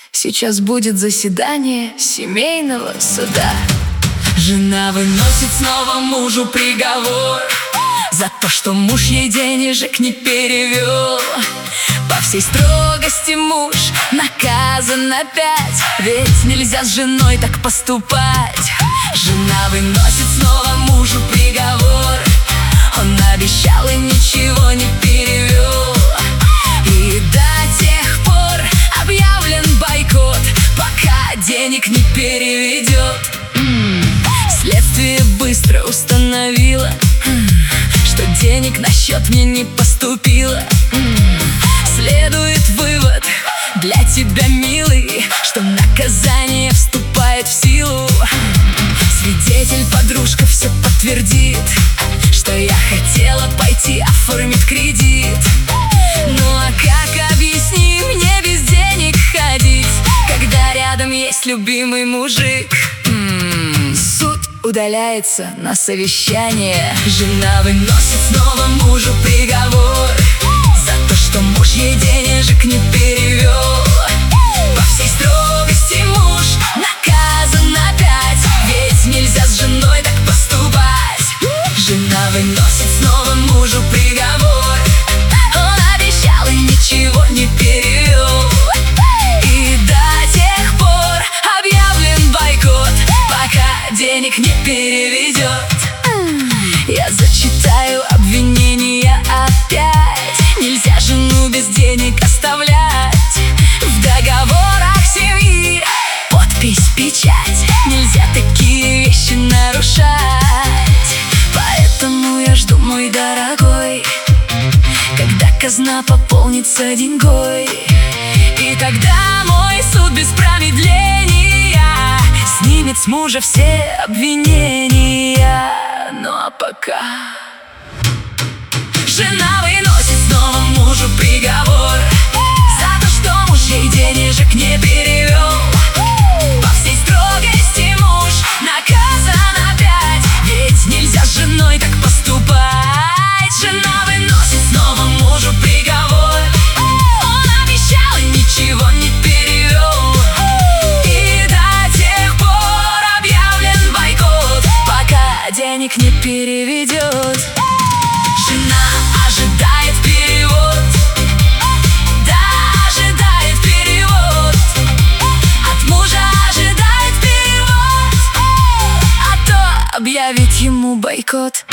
Сейчас будет заседание семейного суда. Жена выносит снова мужу приговор за то, что муж ей денежек не перевел. По всей строгости муж наказан опять, ведь нельзя с женой так поступать. Жена выносит снова мужу приговор. Он обещал и ничего не перевел. И до тех пор объявлен бойкот, пока денег не переведет. Следствие быстро установило, что денег на счет мне не поступило. Следует вывод для тебя, милый, что наказание вступает в силу. Свидетель, подружка все подтвердит, что я хотела пойти оформить кредит. Ну а как, объясни мне, без денег ходить, когда рядом есть любимый мужик? Суд удаляется на совещание. Жена выносит снова мужу приговор за то, что муж ей денежек не перевел. По всей строгости муж наказан опять, ведь нельзя с женой так поступать. Жена выносит снова мужу приговор. Он обещал и ничего не перевел. И до тех пор объявлен бойкот, пока денег не переведет. Я зачитаю обвинения опять. Нельзя жену без денег оставлять. В договорах семьи подпись, печать. Нельзя такие вещи нарушать. Поэтому я жду, мой дорогой, когда казна пополнится деньгой. И тогда мой суд без промедления снимет с мужа все обвинения. Ну а пока жена выносит снова мужу приговор за то, что муж ей денежек не перевел. По всей строгости муж наказан опять, ведь нельзя с женой так поступать. Жена выносит снова мужу приговор. Он обещал и ничего не перевел. И до тех пор объявлен бойкот, пока денег не переведет. Жена ожидает перевод. Да, ожидает перевод. От мужа ожидает перевод. А то объявит ему бойкот.